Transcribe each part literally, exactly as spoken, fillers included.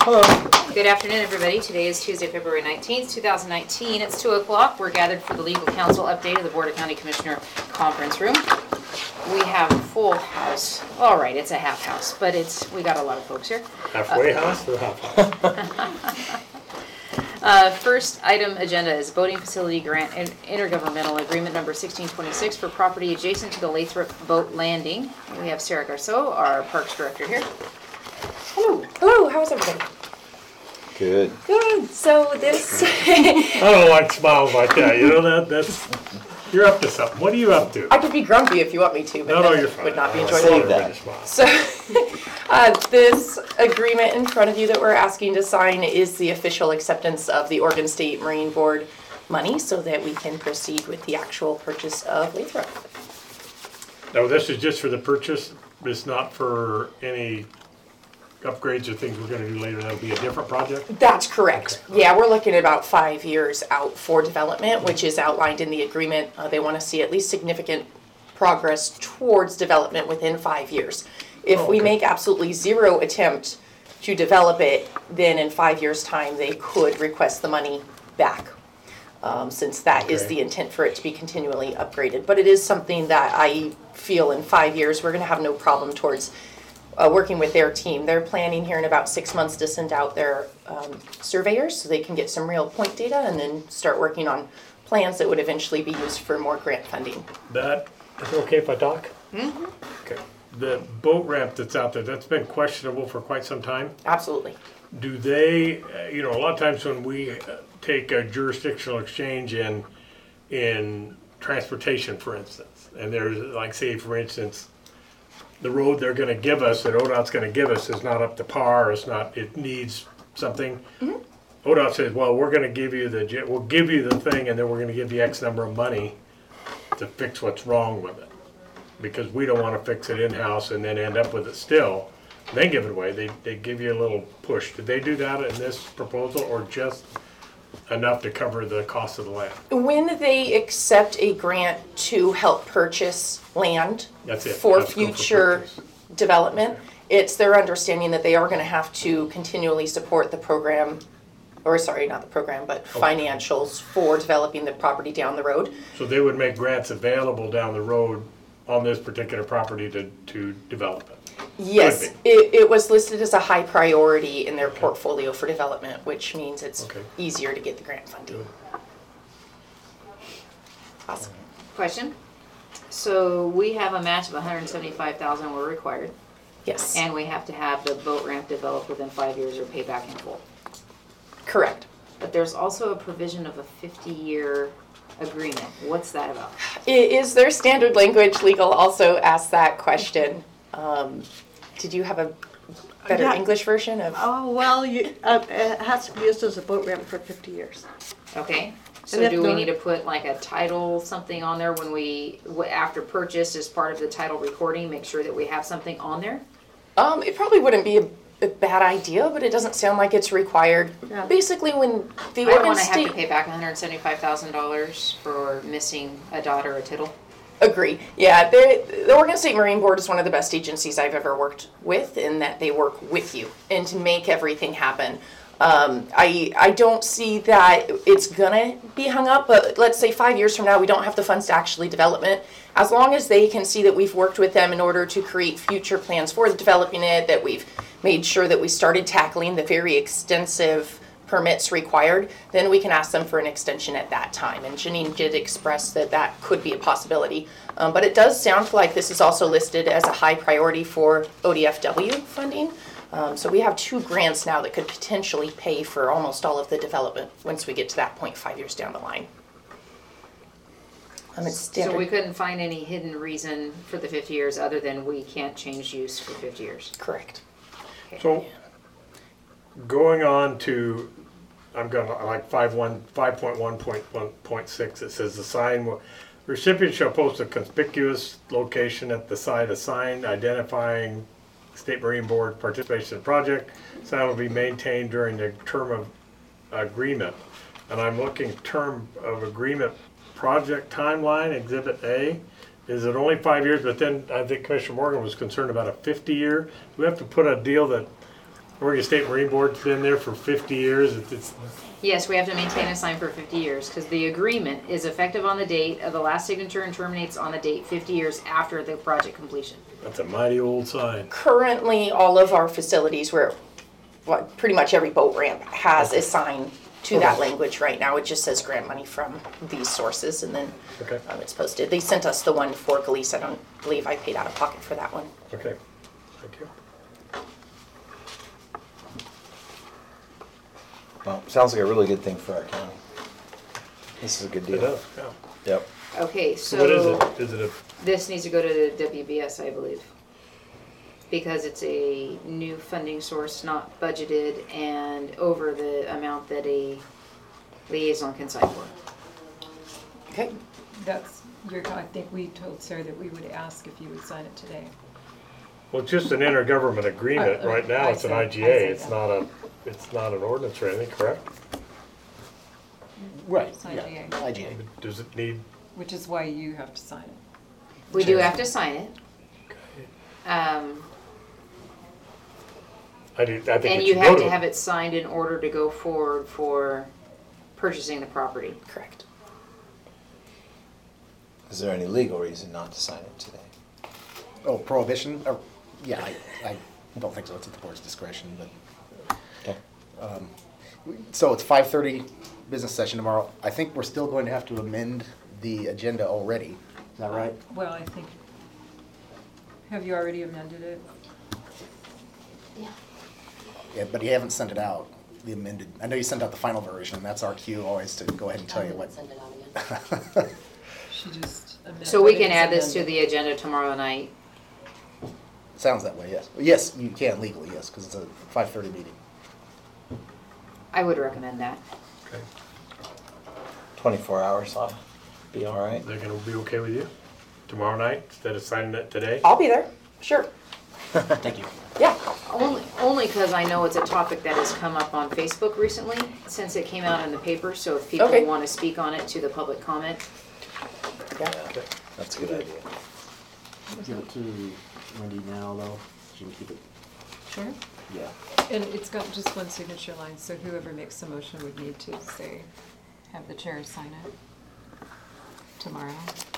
Hello. Good afternoon, everybody. Today is Tuesday, February nineteenth, two thousand nineteen. It's two o'clock. We're gathered for the legal council update of the Board of County Commissioner conference room. We have a full house. All right, it's a half house, but it's we got a lot of folks here. Halfway uh, house or half house? uh, first item agenda is boating facility grant and intergovernmental agreement number sixteen twenty-six for property adjacent to the Lathrop Boat Landing. We have Sarah Garceau, our Parks Director, here. Hello. Hello, how's everybody? Good. Good. So this... I don't like smiles like that. You know that? That's... You're up to something. What are you up to? I could be grumpy if you want me to, but no, no, you're fine. Would not be Save enjoyable. that. So uh, this agreement in front of you that we're asking to sign is the official acceptance of the Oregon State Marine Board money so that we can proceed with the actual purchase of Lathrop. No, this is just for the purchase. It's not for any upgrades or things we're going to do later. That'll be a different project? That's correct. Okay. Yeah, we're looking at about five years out for development, which is outlined in the agreement. Uh, they want to see at least significant progress towards development within five years. If oh, okay. we make absolutely zero attempt to develop it, then in five years' time they could request the money back, um, since that okay. is the intent for it to be continually upgraded. But it is something that I feel in five years we're going to have no problem towards Uh, working with their team. They're planning here in about six months to send out their um, surveyors so they can get some real point data and then start working on plans that would eventually be used for more grant funding. That is okay if I talk? Mm-hmm. Okay. The boat ramp that's out there, that's been questionable for quite some time. Absolutely. Do they, uh, you know, a lot of times when we uh, take a jurisdictional exchange in, in transportation, for instance, and there's, like, say, for instance, the road they're going to give us, that O D O T's going to give us, is not up to par. It's not. It needs something. Mm-hmm. O D O T says, "Well, we're going to give you the. We'll give you the thing, and then we're going to give you X number of money to fix what's wrong with it, because we don't want to fix it in house and then end up with it still. Then give it away. They they give you a little push. Did they do that in this proposal, or just enough to cover the cost of the land? When they accept a grant to help purchase land That's it. for That's future for development, okay. it's their understanding that they are going to have to continually support the program, or sorry, not the program, but okay. financials for developing the property down the road. So they would make grants available down the road on this particular property to, to develop it? Yes, it, it was listed as a high priority in their okay. portfolio for development, which means it's okay. easier to get the grant funding. Good. Awesome. Question? So we have a match of one hundred seventy-five thousand dollars we're required. Yes. And we have to have the boat ramp developed within five years or pay back in full. Correct. But there's also a provision of a fifty-year agreement. What's that about? It is their standard language. Legal also asked that question. Um, did you have a better yeah. English version of? Oh, well, you, uh, it has to be used as a boat ramp for fifty years. Okay. So And do if we not- need to put like a title, something on there when we, w- after purchase as part of the title recording, make sure that we have something on there? Um, it probably wouldn't be a, a bad idea, but it doesn't sound like it's required. Yeah. Basically, when the I don't Oregon want to have State to pay back one hundred seventy-five thousand dollars for missing a dot or a tittle. Agree. Yeah, the Oregon State Marine Board is one of the best agencies I've ever worked with in that they work with you and to make everything happen. Um, I I don't see that it's gonna be hung up, but let's say five years from now we don't have the funds to actually develop it. As long as they can see that we've worked with them in order to create future plans for developing it, that we've made sure that we started tackling the very extensive permits required, then we can ask them for an extension at that time. And Janine did express that that could be a possibility. Um, but it does sound like this is also listed as a high priority for O D F W funding. Um, so we have two grants now that could potentially pay for almost all of the development once we get to that point five years down the line. Um, it's standard. So we couldn't find any hidden reason for the fifty years other than we can't change use for fifty years. Correct. Okay. So, going on to, I'm gonna, like five one, five point one point one point six, it says the sign will, recipient shall post a conspicuous location at the site, a sign identifying State Marine Board participation in the project. Sign will be maintained during the term of agreement. And I'm looking term of agreement project timeline, Exhibit A. Is it only five years? But then I think Commissioner Morgan was concerned about a fifty year. Do we have to put a deal that Oregon State Marine Board's been there for fifty years. It's, it's Yes, we have to maintain a sign for fifty years because the agreement is effective on the date of the last signature and terminates on the date fifty years after the project completion. that's a mighty old sign. Currently, all of our facilities where, well, pretty much every boat ramp has a sign to that language right now. It just says grant money from these sources, and then Okay. um, it's posted. They sent us the one for Gleese. I don't believe I paid out of pocket for that one. Okay, thank you. Well, sounds like a really good thing for our county. This is a good It deal. does, yeah. Yep. Okay, So what is so it? Is it a, this needs to go to the W B S, I believe. Because it's a new funding source, not budgeted, and over the amount that a liaison can sign for. Okay. That's, your, I think we told Sarah that we would ask if you would sign it today. well, it's just an intergovernment agreement. I- I- Right now, I it's an said- I I G A. said It's that. not a, it's not an ordinance or anything, correct? Right, It's yeah, I G A. I G A. Does it need, Which is why you have to sign it. We do have to sign it. Um, I do, I think and it you should have go to have it signed in order to go forward for purchasing the property. Correct. Is there any legal reason not to sign it today? Oh, prohibition, or, yeah, I, I don't think so, it's at the board's discretion, but, Okay. so it's five thirty business session tomorrow. I think we're still going to have to amend the agenda already, is that right? Well, I think, have you already amended it? Yeah, but you haven't sent it out, the amended, I know you sent out the final version, and that's our cue always to go ahead and tell you what. Send it out again. She just amended. So we but can it's add this to amended. the agenda tomorrow night. Sounds that way, yes. Yes, you can legally, yes, because it's a five thirty meeting. I would recommend that. Okay. Twenty-four hours, I'll be all right. Is that gonna be okay with you? Tomorrow night, instead of signing it today? I'll be there. Sure. Thank you. Yeah. Only, only because I know it's a topic that has come up on Facebook recently, since it came out in the paper, so if people Okay. want to speak on it to the public comment. Yeah. Okay. That's a good idea. Give it to Wendy now, though. She can keep it, Sure. yeah. And it's got just one signature line, so whoever makes the motion would need to say, have the chair sign it tomorrow.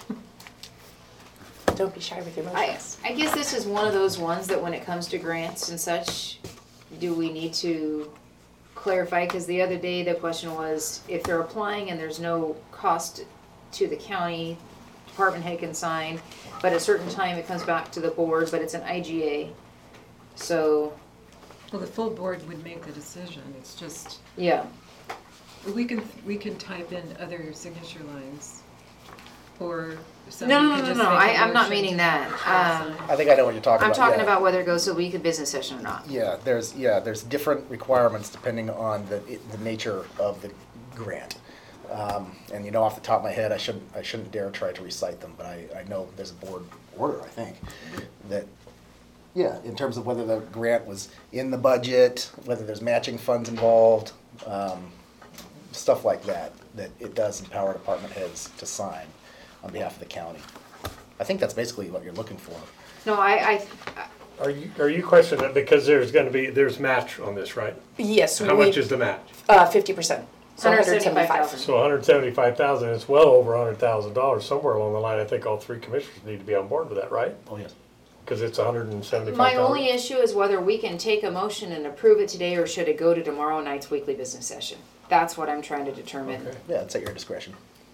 Don't be shy with your I, motions. I guess this is one of those ones that when it comes to grants and such, do we need to clarify? Because the other day, the question was, if they're applying and there's no cost to the county, department head can sign, but at a certain time it comes back to the board, but it's an I G A. So, Well, the full board would make the decision. It's just, yeah. we can, we can type in other signature lines. Or No, somebody no, could no, just no, make I, a I'm not motion meaning to that. Um, sign. I think I know what you're talking I'm about. talking yeah. about whether it goes to a week of business session or not. Yeah, there's, yeah, there's different requirements depending on the, the nature of the grant. Um, and you know, off the top of my head, I shouldn't, I shouldn't dare try to recite them, but I, I know there's a board order, I think, that, yeah, in terms of whether the grant was in the budget, whether there's matching funds involved, um, stuff like that, that it does empower department heads to sign on behalf of the county. I think that's basically what you're looking for. No, I, I, Are you, are you questioning it because there's gonna be, there's match on this, right? Yes. How we- much is the match? Uh, fifty percent. So one one hundred hundred seventy-five seventy-five. thousand. So one hundred seventy-five thousand, it's well over one hundred thousand dollars. Somewhere along the line, I think all three commissioners need to be on board with that, right? Oh, yes. Because it's one hundred seventy-five thousand. My only issue is whether we can take a motion and approve it today, or should it go to tomorrow night's weekly business session? That's what I'm trying to determine. Okay. Yeah, it's at your discretion.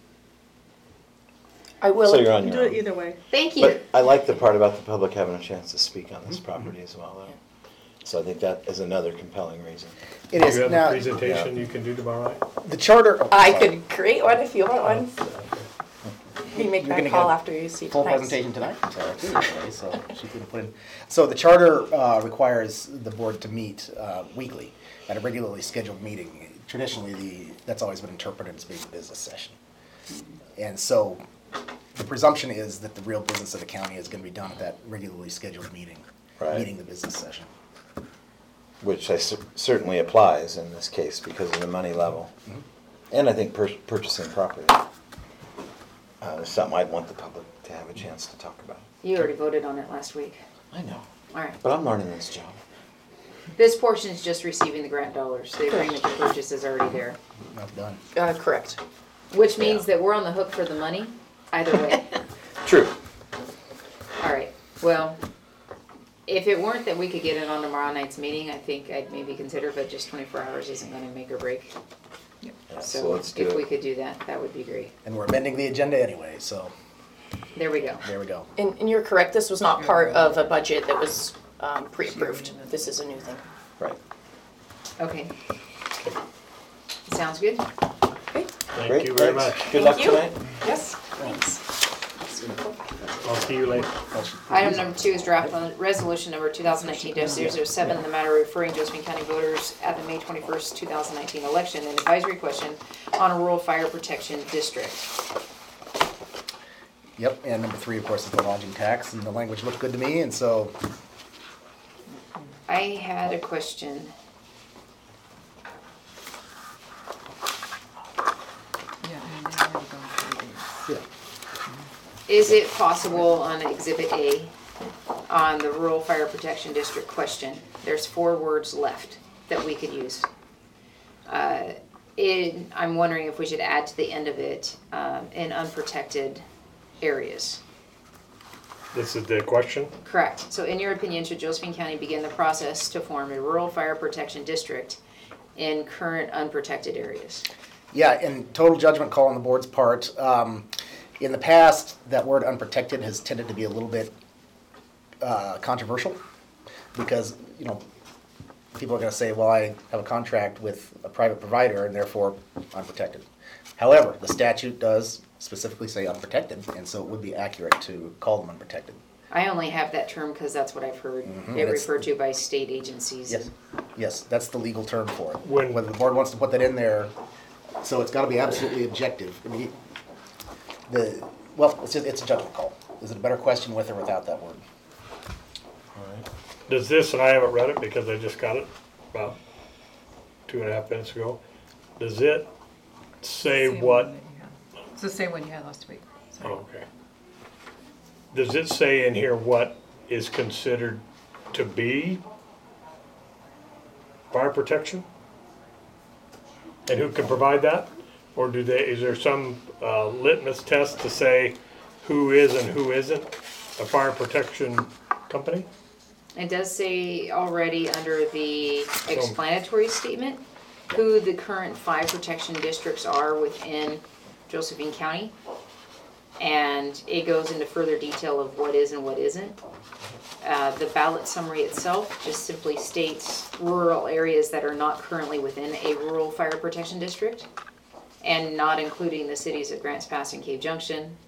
I will. So you're on Do your it own. either way. Thank you. But I like the part about the public having a chance to speak on this property as well, though. So I think that is another compelling reason. It Do is you have a now, presentation you can do tomorrow night? the charter. oh, I sorry. could create one if you want one. You can make You're that gonna call get after you see Full tonight's. presentation tonight from Sarah too, actually, so she can put in. So the charter uh, requires the board to meet uh, weekly at a regularly scheduled meeting. Traditionally, the, that's always been interpreted as being a business session. And so the presumption is that the real business of the county is gonna be done at that regularly scheduled meeting, Right. meeting the business session. Which I cer- certainly applies in this case because of the money level. And I think pur- purchasing property. Uh, is something I'd want the public to have a chance to talk about. You already voted on it last week. I know, All right. but I'm learning this job. This portion is just receiving the grant dollars. The agreement to purchase is already there. Not done. Uh, correct. Which means that we're on the hook for the money, either way. True. All right, well, if it weren't that we could get it on tomorrow night's meeting, I think I'd maybe consider, but just twenty-four hours isn't gonna make or break. Yeah, so So let's do if we it. could do that, that would be great. And we're amending the agenda anyway, so There we go. there we go. And, and you're correct, this was not part of a budget that was um, pre-approved. This is a new thing. Right. Okay. Sounds good? Okay. Thank Great, you very thanks. much. Good luck you. tonight. Yes, thanks. I'll see you later. Item number two is draft on resolution number two thousand nineteen dash zero zero seven, the matter referring Josephine County voters at the May twenty-first, two thousand nineteen election, an advisory question on a rural fire protection district. Yep, and number three, of course, is the lodging tax, and the language looked good to me, and so I had a question. Yeah, and then we're going through these. yeah. Is it possible on Exhibit A, on the rural fire protection district question, there's four words left that we could use. Uh, in, I'm wondering if we should add to the end of it, um, in unprotected areas. This is the question? Correct. So in your opinion, should Josephine County begin the process to form a rural fire protection district in current unprotected areas? Yeah, and total judgment call on the board's part. Um, in the past, that word unprotected has tended to be a little bit uh, controversial because, you know, people are going to say, well, I have a contract with a private provider and therefore unprotected. However, the statute does specifically say unprotected, and so it would be accurate to call them unprotected. I only have that term because that's what I've heard Mhm. it It's- referred to by state agencies. Yes, yes, that's the legal term for it. When- Whether the board wants to put that in there, so it's gotta be absolutely objective. I mean, the, well, it's, a- it's a judgment call. Is it a better question with or without that word? Does this, and I haven't read it because I just got it about two and a half minutes ago. Does it say Same what? one that you had. It's the same one you had last week. Sorry. Oh, okay. Does it say in here what is considered to be fire protection? And who can provide that? Or do they, is there some uh, litmus test to say who is and who isn't a fire protection company? It does say already under the explanatory statement who the current fire protection districts are within Josephine County. And it goes into further detail of what is and what isn't. Uh, the ballot summary itself just simply states rural areas that are not currently within a rural fire protection district and not including the cities of Grants Pass and Cave Junction.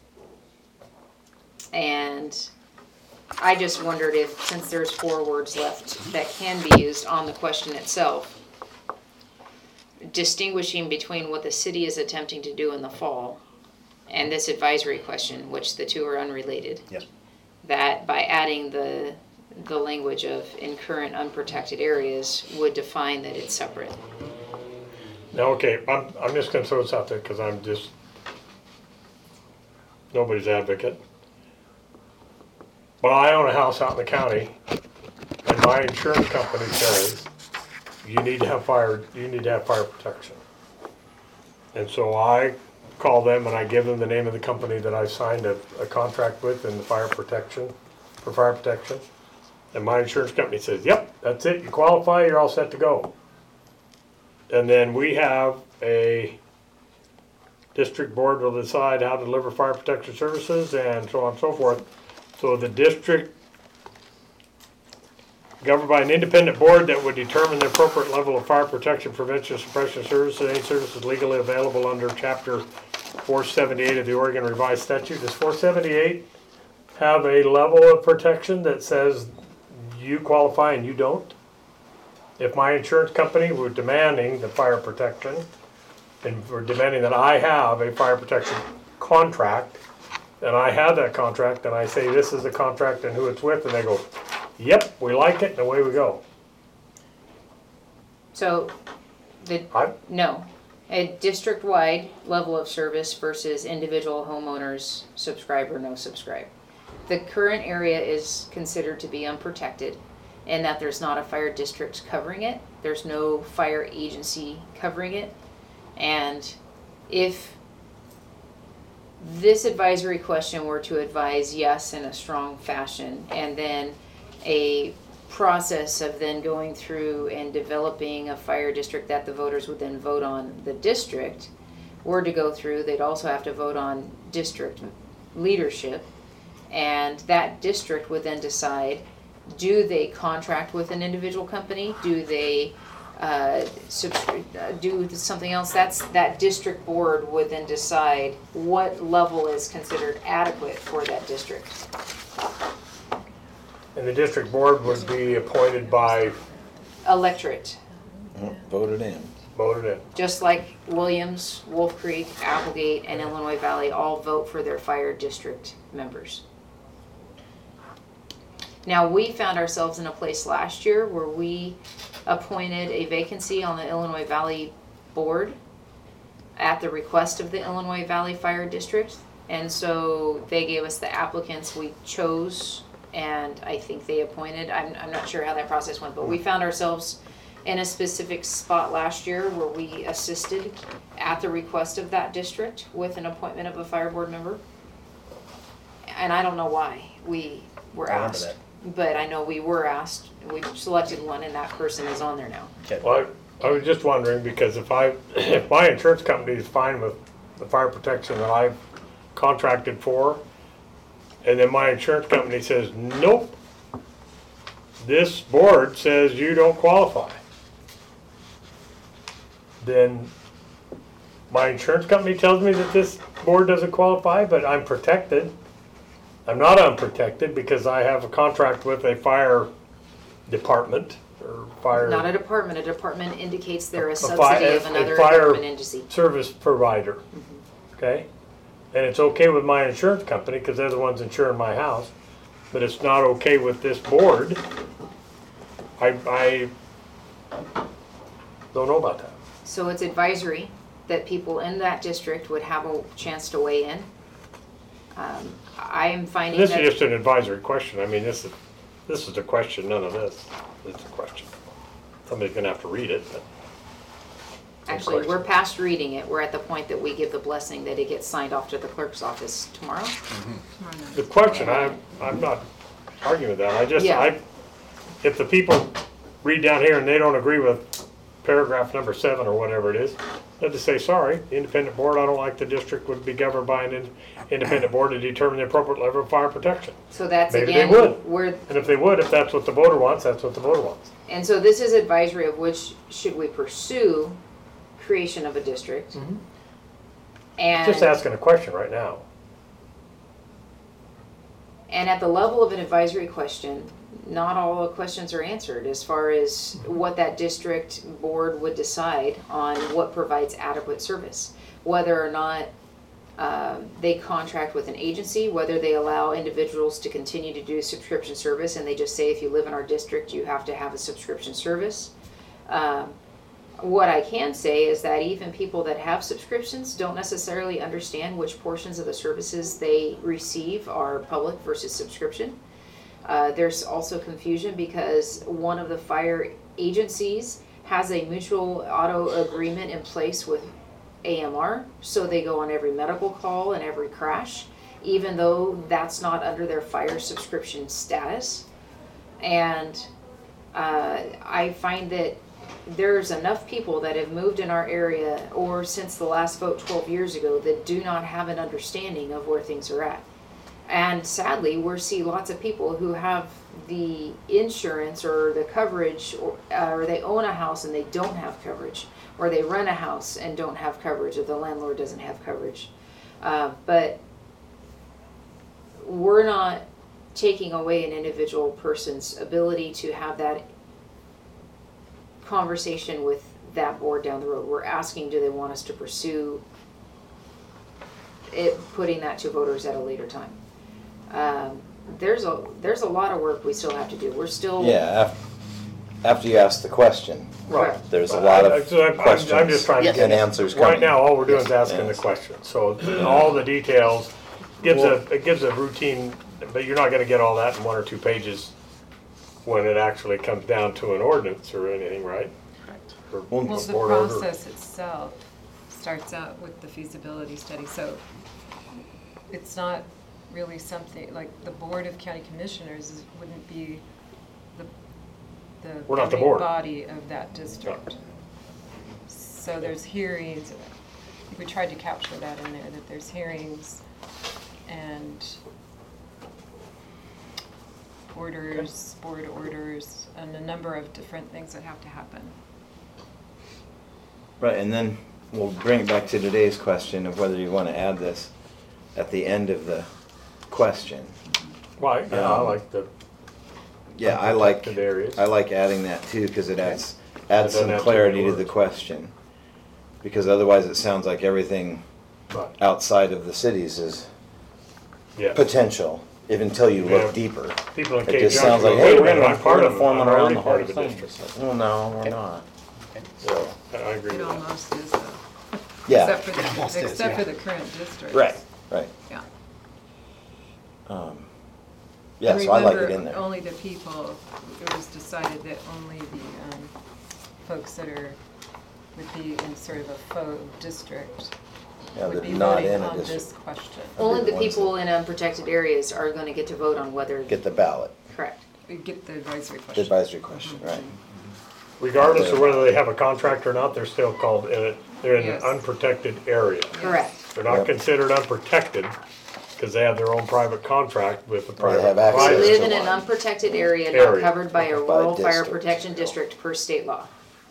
And I just wondered if, since there's four words left that can be used on the question itself, distinguishing between what the city is attempting to do in the fall and this advisory question, which the two are unrelated, Yes. that by adding the, the language of in current unprotected areas would define that it's separate. Now, okay, I'm, I'm just gonna throw this out there because I'm just nobody's advocate. But I own a house out in the county and my insurance company says you need to have fire, you need to have fire protection. And so I call them and I give them the name of the company that I signed a, a contract with in the fire protection, for fire protection. And my insurance company says, yep, that's it, you qualify, you're all set to go. And then we have a district board will decide how to deliver fire protection services and so on and so forth. So the district, governed by an independent board that would determine the appropriate level of fire protection, prevention, suppression services, any services legally available under chapter four seventy-eight of the Oregon Revised Statute. Does four seventy-eight have a level of protection that says you qualify and you don't? If my insurance company were demanding the fire protection and were demanding that I have a fire protection contract, and I have that contract, and I say this is the contract and who it's with, and they go, yep, we like it, and away we go. So, the, I, no, a district-wide level of service versus individual homeowners subscribe or no subscribe. The current area is considered to be unprotected, and that there's not a fire district covering it. There's no fire agency covering it. And if this advisory question were to advise yes in a strong fashion, and then a process of then going through and developing a fire district that the voters would then vote on the district were to go through, they'd also have to vote on district leadership, and that district would then decide, do they contract with an individual company? Do they uh, subscri- uh, do something else? That's, that district board would then decide what level is considered adequate for that district. And the district board would be appointed by, Electorate, Oh, voted in. voted in. just like Williams, Wolf Creek, Applegate, and Illinois Valley all vote for their fire district members. Now, we found ourselves in a place last year where we appointed a vacancy on the Illinois Valley Board at the request of the Illinois Valley Fire District. And so they gave us the applicants we chose, and I think they appointed. I'm, I'm not sure how that process went, but we found ourselves in a specific spot last year where we assisted at the request of that district with an appointment of a fire board member. And I don't know why we were I remember asked, that. but I know we were asked. We selected one, and that person is on there now. Okay. Well, I, I was just wondering, because if I, if my insurance company is fine with the fire protection that I've contracted for, and then my insurance company says, nope, this board says you don't qualify, then my insurance company tells me that this board doesn't qualify, but I'm protected. I'm not unprotected because I have a contract with a fire department or fire. Not a department. A department indicates they're a fi- subsidy of a another fire government agency. service provider, okay? And it's okay with my insurance company because they're the ones insuring my house, but it's not okay with this board. I, I don't know about that. So it's advisory that people in that district would have a chance to weigh in. Um, I am finding This is that, just an advisory question. I mean, this is, this is a question, none of this. It's a question. Somebody's gonna have to read it, but. actually, we're past reading it. We're at the point that we give the blessing that it gets signed off to the clerk's office tomorrow. The question, I'm, I'm not arguing with that, I just, Yeah. I, if the people read down here and they don't agree with paragraph number seven or whatever it is, they have to say, sorry, the independent board, I don't like the district would be governed by an in- independent board to determine the appropriate level of fire protection. So that's Maybe they again, would. where, And if they would, if that's what the voter wants, that's what the voter wants. and so this is advisory of which should we pursue creation of a district. And Just asking a question right now. And at the level of an advisory question, not all the questions are answered as far as what that district board would decide on what provides adequate service. Whether or not um, they contract with an agency, whether they allow individuals to continue to do subscription service and they just say if you live in our district you have to have a subscription service. Um, What I can say is that even people that have subscriptions don't necessarily understand which portions of the services they receive are public versus subscription. Uh, there's also confusion because one of the fire agencies has a mutual auto agreement in place with A M R, so they go on every medical call and every crash, even though that's not under their fire subscription status. And uh, I find that there's enough people that have moved in our area or since the last vote twelve years ago that do not have an understanding of where things are at. And sadly, we see lots of people who have the insurance or the coverage, or, uh, or they own a house and they don't have coverage, or they rent a house and don't have coverage, or the landlord doesn't have coverage. Uh, but we're not taking away an individual person's ability to have that conversation with that board down the road. We're asking, do they want us to pursue it, putting that to voters at a later time? Um, there's a there's a lot of work we still have to do. We're still Yeah, af- after you ask the question, Right. there's a lot I- I- of so I'm- I'm- questions I'm just trying to and get- answers coming. Right now, all we're doing is Yes. asking the Yes. question, so all the details gives a, it gives a routine, but you're not gonna get all that in one or two pages when it actually comes down to an ordinance or anything, right? Or Well, Well, a the board order. process itself starts out with the feasibility study, so it's not really something, like, the Board of County Commissioners is- wouldn't be the, the We're not the governing board. body of that district. So there's hearings, we tried to capture that in there, that there's hearings and orders, board orders, and a number of different things that have to happen. Right, and then we'll bring it back to today's question of whether you want to add this at the end of the question. Why, yeah, I Um, like the, Yeah, I like, Unprotected areas. I like adding that too, because it adds, It adds doesn't some have to be clarity to the words. question. Because otherwise it sounds like everything but, outside of the cities is yeah. potential, if until you Yeah. look deeper. People in It Cave just Junction sounds go, like, wait hey, a we're minute, gonna, I'm part we're of, gonna form I'm it around already the part whole of the thing. district. It's like, well, no, we're not. So, I I agree It with that. almost is, though. Yeah, Except for It almost the, is, except yeah. for the current districts. right, right. Yeah. Um, Yeah, And so I like it remember, in there. only the people, it was decided that only the um, folks that are, would be in sort of a faux district Yeah, would that be not voting in a on this district. question. Only the ones people in unprotected areas are gonna get to vote on whether, Get the ballot, correct. We get the advisory the question. advisory question, right. Regardless of whether they have a contract or not, they're still called, in a- they're in an Yes. unprotected area. Correct. They're not Yep. considered unprotected, because they have their own private contract with the Or they private have access They provider. to live in an one. unprotected area not Area. covered by a By rural fire district. protection district per state law.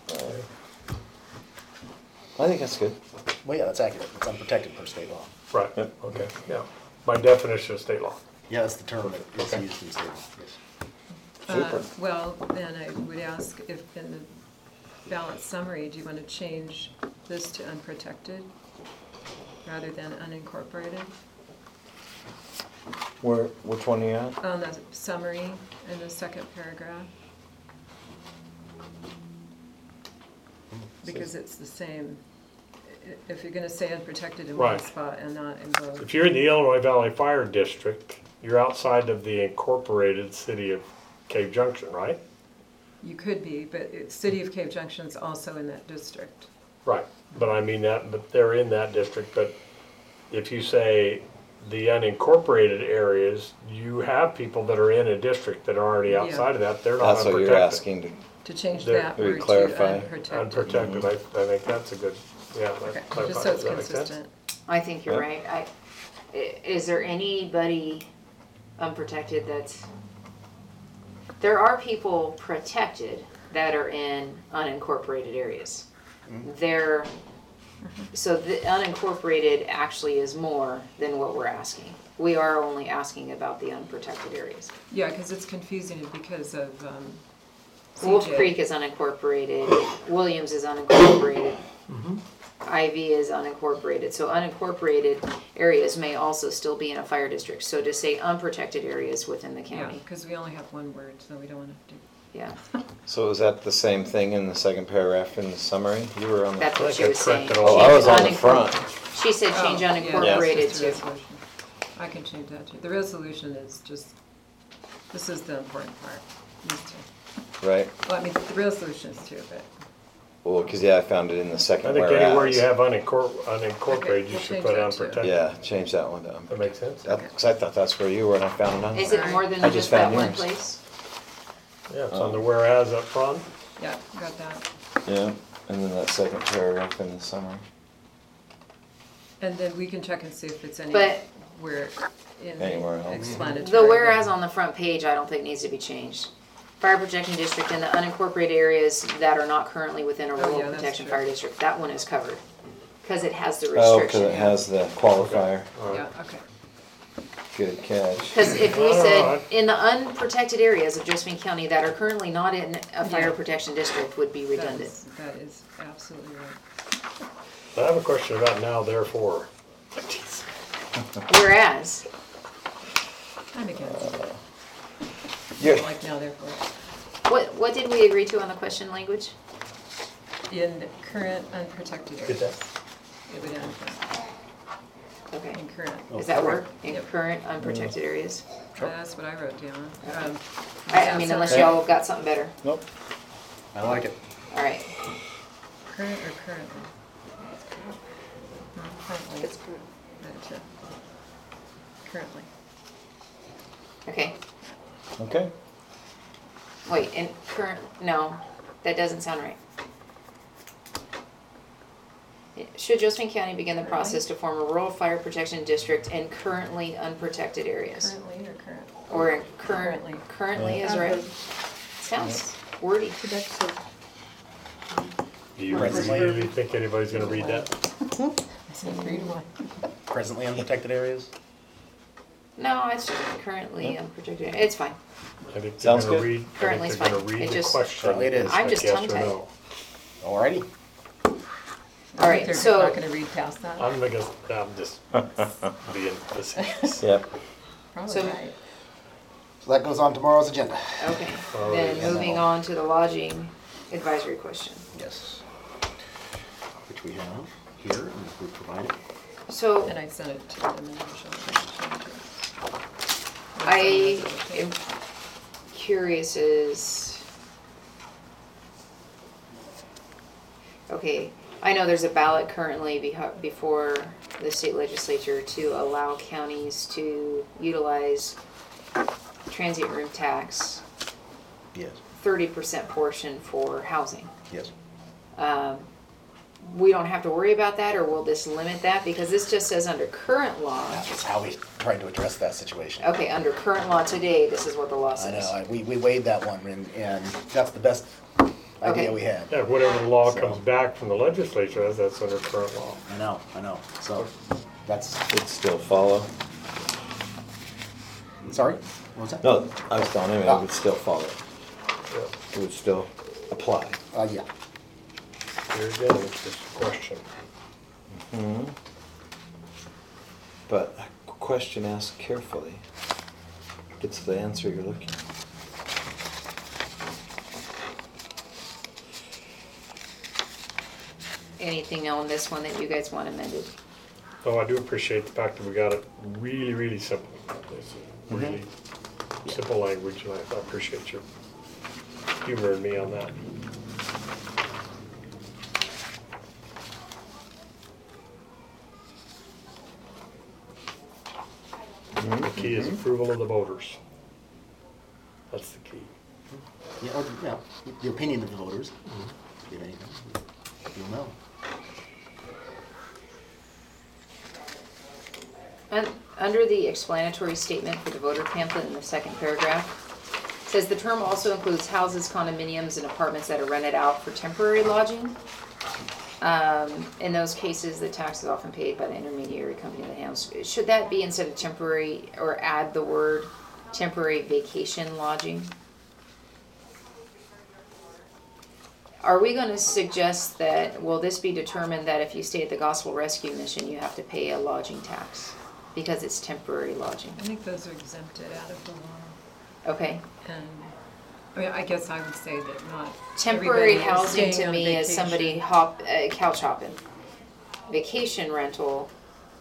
I think that's good. Well, yeah, that's accurate. It's unprotected per state law. Right, Yep. okay, yeah. By definition of state law. Yeah, that's the term that is Okay. used in state law, yes. Uh, Super. Well, then I would ask if in the ballot summary, do you want to change this to unprotected rather than unincorporated? Where, which one are you at? On the summary in the second paragraph. Because it's the same, I- if you're gonna say unprotected in one Right. spot and not in both. If you're in the Illinois Valley Fire District, you're outside of the incorporated city of Cave Junction, right? You could be, but it's, City of Cave Junction is also in that district. Right, but I mean that, but they're in that district, but if you say the unincorporated areas, you have people that are in a district that are already Yeah. outside of that, they're not That's what you're unprotected. asking to, To change There- that Can we word to clarify? unprotected. Unprotected, I, I think that's a good, yeah, Okay, that clarifies, just so it's does that make sense? consistent. I think you're Yeah. right. I, i- is there anybody unprotected that's, there are people protected that are in unincorporated areas. They're, so the unincorporated actually is more than what we're asking. We are only asking about the unprotected areas. Yeah, because it's confusing because of um, Wolf C J. Creek is unincorporated, Williams is unincorporated, Ivy is unincorporated. So unincorporated areas may also still be in a fire district. So to say unprotected areas within the Yeah, county, because we only have one word, so we don't want to do. yeah, so is that the same thing in the second paragraph in the summary? You were on the. that's what I she think was I saying. corrected all Oh, I was Change on the unincor- front. She said change Oh, yeah, unincorporated it's just a to, resolution. I can change that too. The resolution is just, this is the important part. These two. Right? Well, I mean, the resolution is too, but. Well, because, yeah, I found it in the I second think whereas. anywhere you have unincor- unincorporated, Okay, you we'll should change put that too. unprotected. Yeah, change that one to That unprotected. makes sense? That, because I thought that's where you were and I found it on. is it more than I just just that found one yours. place? Yeah, it's on the whereas up front. Yeah, got that. Yeah, and then that second paragraph in the summary. And then we can check and see if it's But- anywhere in Anywhere else. the explanatory. The whereas on the front page, I don't think needs to be changed. Fire protection district in the unincorporated areas that are not currently within a Oh, rural yeah, that's protection true. fire district, that one is covered. Cause it has the Oh, because restriction. it has the qualifier. Yeah, okay. Good catch. Cause if we No, no, said, I- in the unprotected areas of Josephine County that are currently not in a fire Yeah. protection district would be That redundant. is, that is absolutely right. I have a question about now therefore. Whereas, I'm against it. Yeah. Like now, therefore. what, what did we agree to on the question language? In current unprotected Get areas. that? It would end there. Okay. in current. Oh, Does that current. work? In Yep. current unprotected areas? Sure. That's what I wrote down. Um, I, I mean, unless Yeah. y'all got something better. Nope. I like it. All right. Current or currently? No, Currently. It's good. Gotcha. Currently. Okay. Okay. Wait, and current, no, that doesn't sound right. Should Josephine County begin the process to form a rural fire protection district in currently unprotected areas? Currently or current? Or in current, Currently. currently is right? Sounds wordy. Production. Do you Presently. really think anybody's gonna read that? I said three to one. Presently unprotected areas? No, it's just currently unprotected, it's fine. I think they're Sounds gonna good. read, I Currently think it's they're gonna fine. read It the just- question. Currently it is. I'm like just yes or tongue-tied. no. Alrighty. All right, They're so- not gonna read past that? I'm gonna, I'm just being facetious. Yep. Probably So- right. So that goes on tomorrow's agenda. Okay, All then right. moving on to the lodging advisory question. Yes. Which we have here, and we provided. So And I sent it to them and Michelle. I am curious is, okay, I know there's a ballot currently beho- before the state legislature to allow counties to utilize transient room tax, Yes, thirty percent portion for housing. yes. Um, we don't have to worry about that, or will this limit that? Because this just says under current law. That's how we tried to address that situation. Okay, under current law today, this is what the law I says. know, I- we, we weighed that one, and, and that's the best Okay. idea we had. Yeah, whatever the law So- comes back from the legislature, as that's under current law. I know, I know, so, that's, It'd still follow. sorry, what was that? No, I was telling him it would still follow. Yeah. It would still apply. Uh, yeah, Here again, it's just a question. But a question asked carefully gets the answer you're looking for. Anything on this one that you guys want amended? Oh, I do appreciate the fact that we got it really, really simple. This is really simple language, and I I appreciate you humoring me on that. The key is approval of the voters. That's the key. yeah, or, yeah, the opinion of the voters, if anything, you'll know. Un- Under the explanatory statement for the voter pamphlet in the second paragraph, it says the term also includes houses, condominiums, and apartments that are rented out for temporary lodging. Um, in those cases, the tax is often paid by the intermediary company that handles. Should that be instead of temporary, or add the word temporary vacation lodging? Are we gonna suggest that, will this be determined that if you stay at the Gospel Rescue Mission, you have to pay a lodging tax? Because it's temporary lodging, I think those are exempted out of the law. okay? And, I mean, I guess I would say that not Temporary everybody is housing staying to on me is vacation. somebody hop, uh, couch hopping. Vacation rental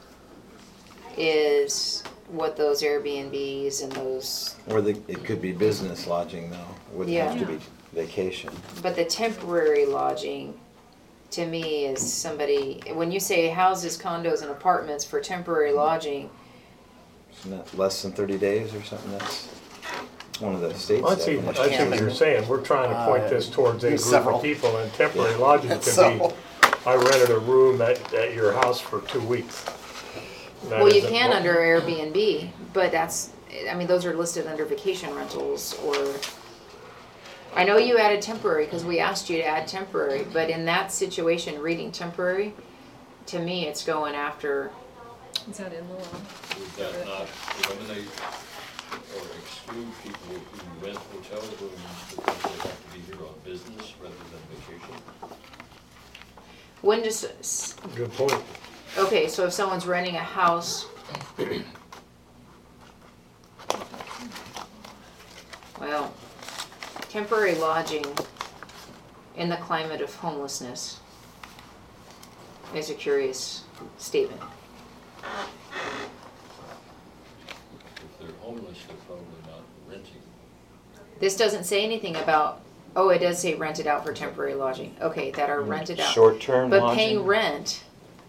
is what those Airbnbs and those, Or the, it could be business lodging though, wouldn't have to Yeah. be vacation. but the temporary lodging, to me, is somebody, when you say houses, condos, and apartments for temporary lodging, Isn't that less than thirty days or something? That's one of the states. I see, I see what you're saying. We're trying to point this towards a There's group several. of people, and temporary lodging could be, So- I rented a room at, at your house for two weeks. That well, you isn't can what- under Airbnb, but that's, I mean, those are listed under vacation rentals, or, I know you added temporary, because we asked you to add temporary, but in that situation, reading temporary, to me, it's going after, Is that in the law? Would that not eliminate or exclude people who rent hotel rooms because they have to be here on business rather than vacation? when does, s- Good point. okay, so if someone's renting a house, well, temporary lodging in the climate of homelessness is a curious statement. If they're homeless, they're probably not renting. This doesn't say anything about, oh, it does say rented out for temporary lodging. Okay, that are rented out. Short-term But lodging? paying rent,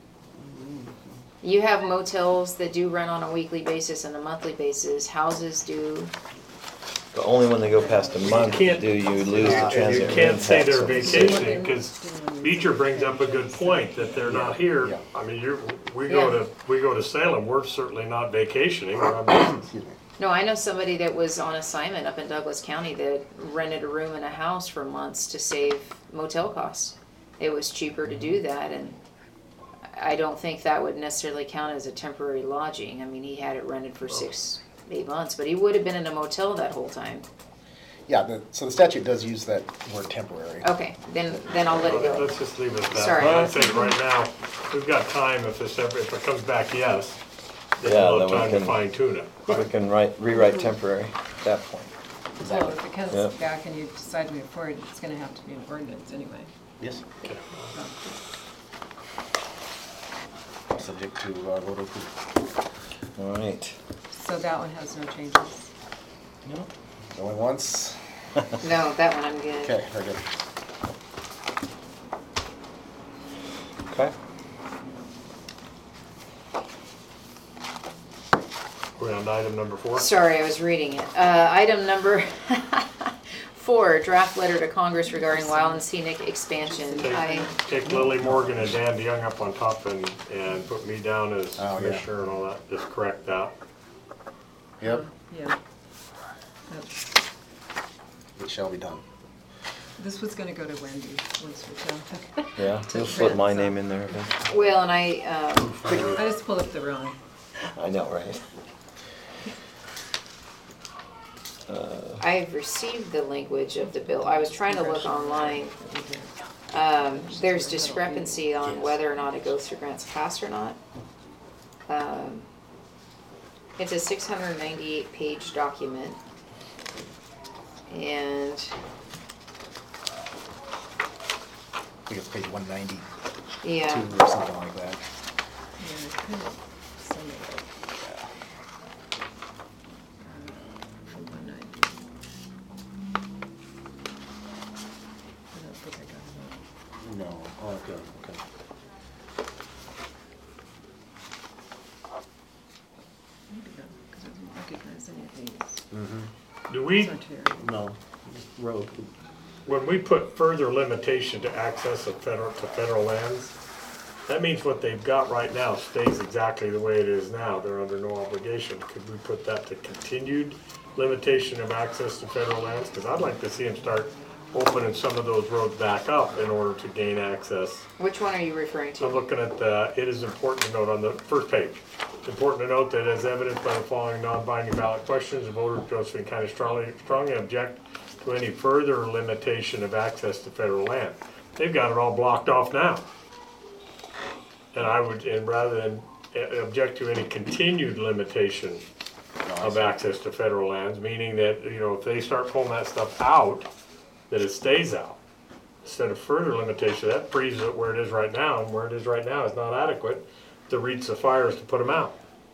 you have motels that do rent on a weekly basis and a monthly basis. Houses do. But only when they go past a month can't- do you lose the And transit. you can't say they're tax. vacationing, because Beecher brings up a good point, that they're not here. Yeah. I mean, you're, we go Yeah. to, we go to Salem, we're certainly not vacationing, we're on business. Excuse me. No, I know somebody that was on assignment up in Douglas County that rented a room in a house for months to save motel costs. It was cheaper to do that, and I don't think that would necessarily count as a temporary lodging. I mean, he had it rented for six, eight months, but he would have been in a motel that whole time. Yeah, the, so the statute does use that word temporary. Okay, then, then I'll let it go. Let's just leave it at that. Sorry. I think right now, we've got time, if this ever, if it comes back yes, then Yeah, we'll have then we time to can- fine tune it. We can write, rewrite temporary at that point. Well, if it comes Yep. back and you decide to move forward, it's gonna have to be an ordinance anyway. Yes. Okay. Subject to uh, voter approval. All right. So that one has no changes. No. Going once. No, that one I'm good. Okay, very good. Okay. We're on item number four. Sorry, I was reading it. Uh, item number four, draft letter to Congress regarding wild and scenic expansion. I, Take, take Lily Morgan and Dan DeYoung up on top and, and put me down as Oh, yeah. commissioner and all that, just correct that. Yep, Yeah. That's- it shall be done. This was gonna go to Wendy once we're done. Yeah, To you'll slip my print, so- name in there eventually. well, and I, um, I just pulled up the wrong. I know, right? I've received the language of the bill. I was trying to look online. Um, there's discrepancy on whether or not it goes through grants pass or not. Um, it's a six hundred ninety-eight page document. And, I think it's page one ninety-two yeah, or something like that. Yeah, I couldn't send it. From one ninety. I don't think I got it. No, oh, okay, okay. Maybe not, because I didn't recognize any of these. Do we, Sorry. No, road. when we put further limitation to access of federal, to federal lands, that means what they've got right now stays exactly the way it is now. They're under no obligation. Could we put that to continued limitation of access to federal lands? Because I'd like to see them start opening some of those roads back up in order to gain access. which one are you referring I'm to? looking at the, it is important to note on the first page. It's important to note that as evidenced by the following non-binding ballot questions, the voters of Josephine County strongly, strongly object to any further limitation of access to federal land. They've got it all blocked off now. And I would, and rather than uh, object to any continued limitation of access to federal lands, meaning that, you know, if they start pulling that stuff out, that it stays out. Instead of further limitation, that freezes it where it is right now, and where it is right now is not adequate to reach the fires to put them out.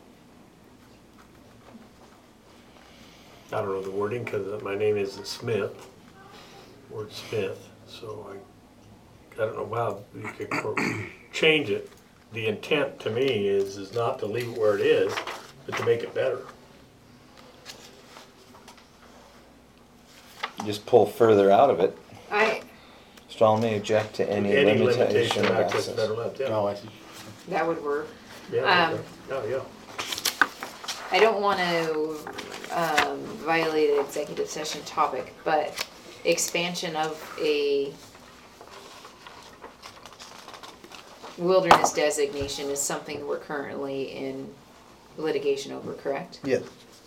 I don't know the wording, because my name isn't Smith, word Smith, so I, I don't know how you could quote, change it. The intent to me is, is not to leave it where it is, but to make it better. Just pull further out of it. I, Strongly object to any Any limitation of to access. federal lands, yeah. Oh, I see. that would work. Yeah, Um, okay. Oh, yeah. I don't want to um, violate an executive session topic, but expansion of a wilderness designation is something we're currently in litigation over, correct? Yeah.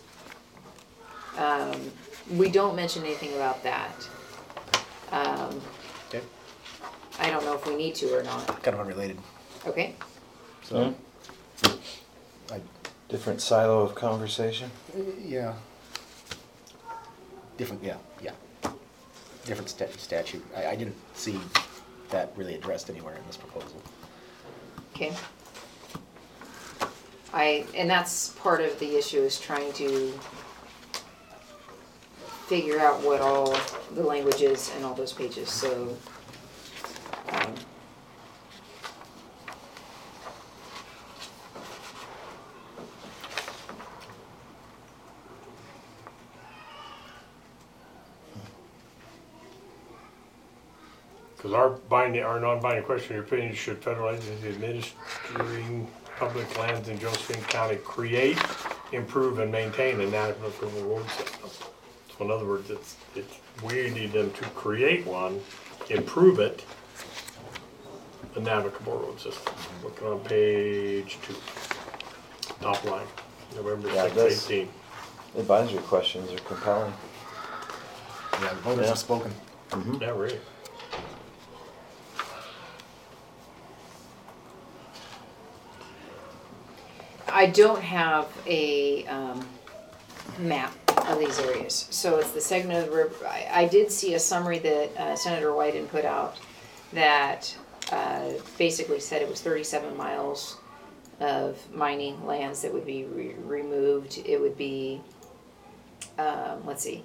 Um, we don't mention anything about that. Um, Okay, I don't know if we need to or not. kind of unrelated. Okay, So, I, Different silo of conversation. yeah. Different, yeah, yeah. Different sta- statute. I, I didn't see that really addressed anywhere in this proposal. okay. I, and that's part of the issue, is trying to figure out what all the language is in all those pages, so. um, Because our binding, our non-binding question, your opinion, should federal agencies administering public lands in Josephine County create, improve, and maintain a navigable road system? So in other words, it's, it's, we need them to create one, improve it, a navigable road system. Looking on page two, top line, November Yeah, sixth, this- eighteen. Advisory questions are compelling. Yeah, the voters Yeah. have spoken. Yeah, right. I don't have a um, map of these areas. So it's the segment of the river. I, I did see a summary that uh, Senator Wyden put out that uh, basically said it was thirty-seven miles of mining lands that would be re- removed. It would be, um, let's see,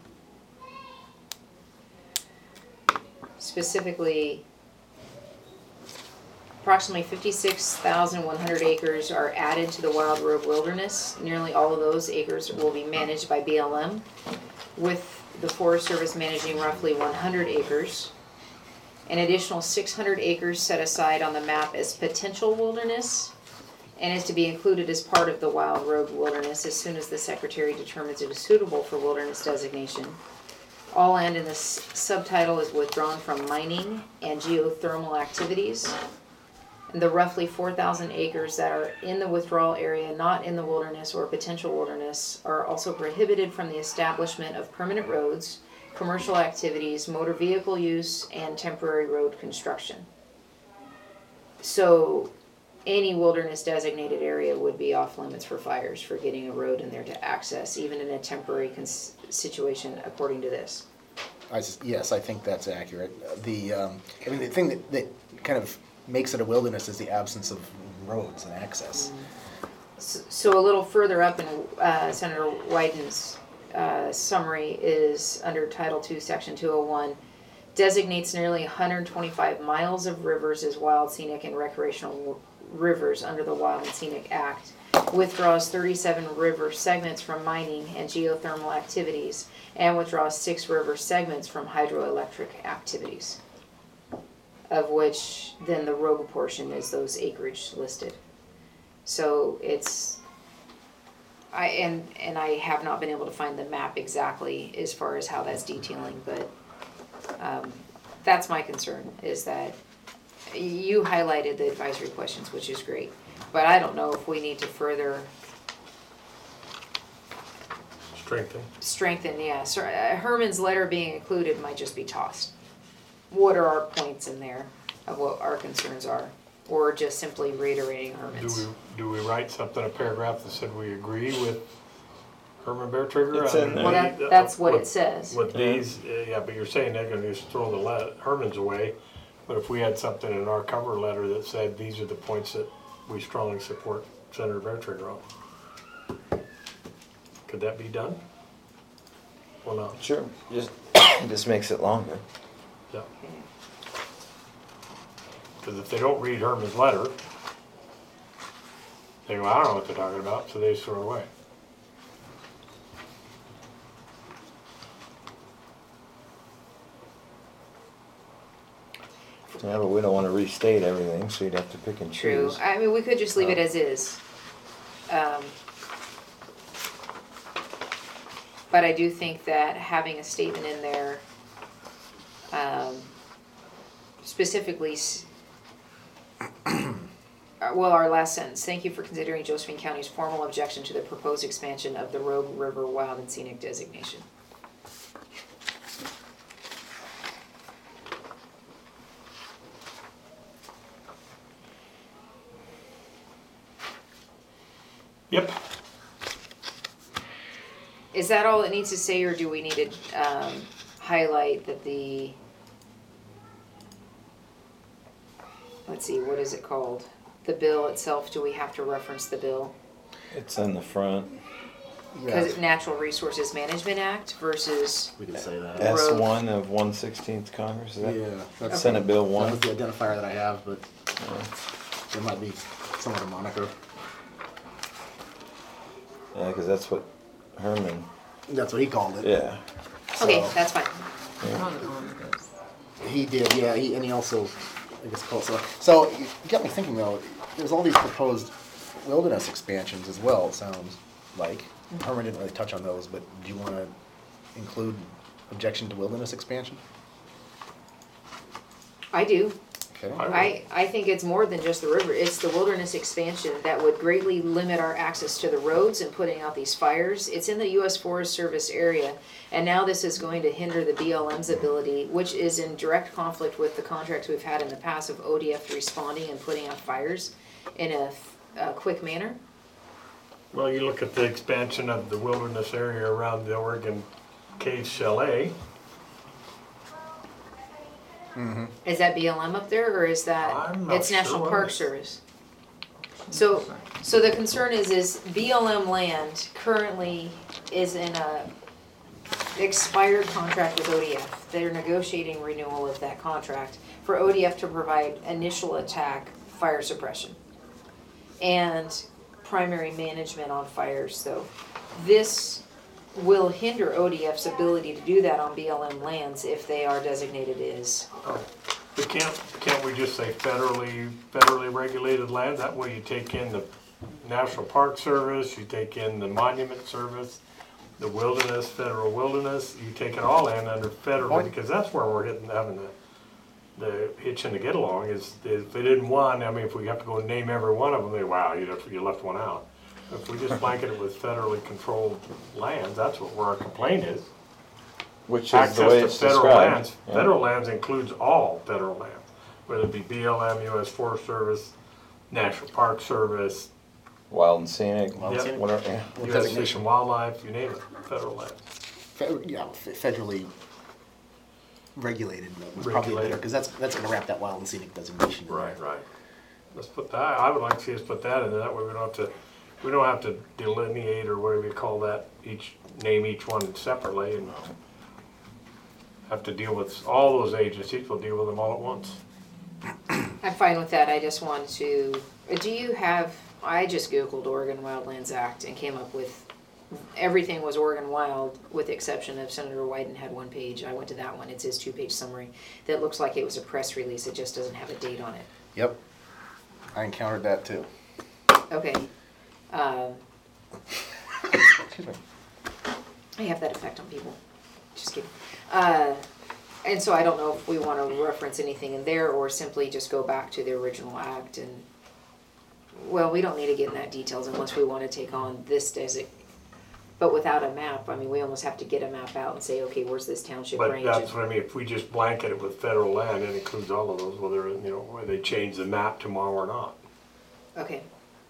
specifically approximately fifty-six thousand one hundred acres are added to the Wild Road Wilderness. Nearly all of those acres will be managed by B L M, with the Forest Service managing roughly one hundred acres. An additional six hundred acres set aside on the map as potential wilderness and is to be included as part of the Wild Road Wilderness as soon as the Secretary determines it is suitable for wilderness designation. All land in this subtitle is withdrawn from mining and geothermal activities. And the roughly four thousand acres that are in the withdrawal area, not in the wilderness or potential wilderness, are also prohibited from the establishment of permanent roads, commercial activities, motor vehicle use, and temporary road construction. So any wilderness designated area would be off limits for fires for getting a road in there to access, even in a temporary cons- situation, according to this. I s yes, I think that's accurate. The, um, I mean, the thing that, that kind of makes it a wilderness is the absence of roads and access. S- So a little further up in uh, Senator Wyden's uh, summary is under Title two, Section two oh one, designates nearly one hundred twenty-five miles of rivers as wild, scenic, and recreational w- rivers under the Wild and Scenic Act, withdraws thirty-seven river segments from mining and geothermal activities, and withdraws six river segments from hydroelectric activities, of which then the rogue portion is those acreage listed. So it's, I, and, and I have not been able to find the map exactly as far as how that's detailing, but um, that's my concern, is that you highlighted the advisory questions, which is great, but I don't know if we need to further Strengthen. strengthen, yeah, so uh, Herman's letter being included might just be tossed. What are our points in there of what our concerns are, or just simply reiterating Do Herman's? we, do we write something, a paragraph that said we agree with Herman Bear Trigger? It's I in mean, there. Well, they- that, that's what with- it says. With these, uh, yeah, but you're saying they're gonna just throw the le- Herman's away, but if we had something in our cover letter that said, these are the points that we strongly support Senator Bear Trigger on, could that be done? Well, no, Sure, just, just makes it longer. yeah. Because if they don't read Herman's letter, they go, I don't know what they're talking about, so they just throw it away. Yeah, but we don't want to restate everything, so you'd have to pick and True, choose. I mean, we could just leave it Oh. as is. Um, But I do think that having a statement in there, um, specifically, s- uh, well, our last sentence, thank you for considering Josephine County's formal objection to the proposed expansion of the Rogue River Wild and Scenic designation. Yep. Is that all it needs to say, or do we need to um, highlight that the, let's see, what is it called? The bill itself, do we have to reference the bill? It's in the front. Because it's Natural Resources Management Act versus, We could say that. Yeah. S Road. one of one sixteenth Congress, is that? Yeah, that's, Senate Bill that one. was the identifier that I have, but there might be some other moniker. Yeah, because that's what Herman, That's what he called it. yeah. okay, So- that's fine. On omnibus. He did, yeah, he, and he also, I guess, called, so, so you got me thinking though, there's all these proposed wilderness expansions as well, it sounds like. Herman didn't really touch on those, but do you wanna include objection to wilderness expansion? I do. Okay. I, I think it's more than just the river. It's the wilderness expansion that would greatly limit our access to the roads and putting out these fires. It's in the U S Forest Service area, and now this is going to hinder the B L M's ability, which is in direct conflict with the contracts we've had in the past of O D F responding and putting out fires in a, a quick manner. Well, you look at the expansion of the wilderness area around the Oregon Cave Chalet. Is that B L M up there, or is that, I'm not it's National sure. Park Service? So, so the concern is, is B L M land currently is in a expired contract with O D F. They're negotiating renewal of that contract for O D F to provide initial attack fire suppression and primary management on fires, so this will hinder O D F's ability to do that on B L M lands if they are designated as. But can't, can't we just say federally, federally regulated land? That way you take in the National Park Service, you take in the Monument Service, the wilderness, federal wilderness, you take it all in under federally, because that's where we're hitting, having the, the hitch in the get along is, if they didn't want, I mean, if we have to go name every one of them, they, wow, you left, you left one out. If we just blanket it with federally controlled lands, that's what where our complaint is. Which is the way Access to it's federal described. lands. Yeah. Federal lands includes all federal lands, whether it be B L M, U S Forest Service, National Park Service, Wild and scenic, Wild and Yep. scenic. whatever, yeah. What U S Fish designation? and Wildlife, you name it, federal lands. Fe- Yeah, fe- federally regulated was probably better, Regulated. because that's, that's gonna wrap that wild and scenic designation in Right, there. right. Let's put that, I would like to see us put that in there, that way we don't have to, we don't have to delineate or whatever you call that, each, name each one separately and have to deal with, all those agencies, we'll deal with them all at once. I'm fine with that, I just want to, do you have, I just Googled Oregon Wildlands Act and came up with, everything was Oregon Wild, with the exception of Senator Wyden had one page, I went to that one, it's his two-page summary, that looks like it was a press release, it just doesn't have a date on it. Yep, I encountered that too. Okay. Um, Excuse me. I have that effect on people. Just kidding. Uh, and so I don't know if we want to reference anything in there or simply just go back to the original act and, well, we don't need to get in that details unless we want to take on this desert. But without a map, I mean, we almost have to get a map out and say, okay, where's this township But range? that's what I mean, if we just blanket it with federal land, it includes all of those, whether, you know, whether they change the map tomorrow or not. Okay.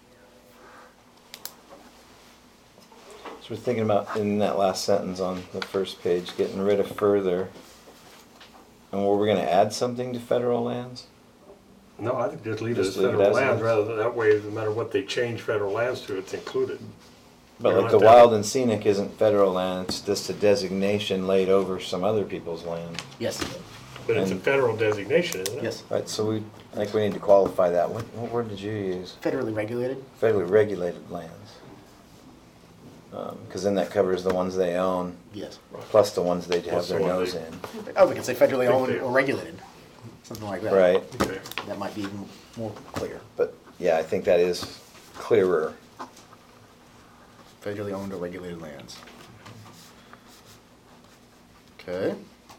So we're thinking about, in that last sentence on the first page, getting rid of further. And were we gonna add something to federal lands? No, I think just leave it Just as leave it federal as lands, is. rather than, that way, no matter what they change federal lands to, it's included. But You don't like the have to have- wild and scenic isn't federal land, it's just a designation laid over some other people's land. Yes, But it's a And- federal designation, isn't it? yes, Right, so we, I think we need to qualify that. What, what word did you use? federally regulated. Federally regulated lands. Um, cause then that covers the ones they own, Yes. plus the ones they have Plus the their one nose they- in. Oh, we could say federally Think owned they- or regulated, something like that. Right, Okay. That might be even more clear. but yeah, I think that is clearer. Federally owned or regulated lands. Okay.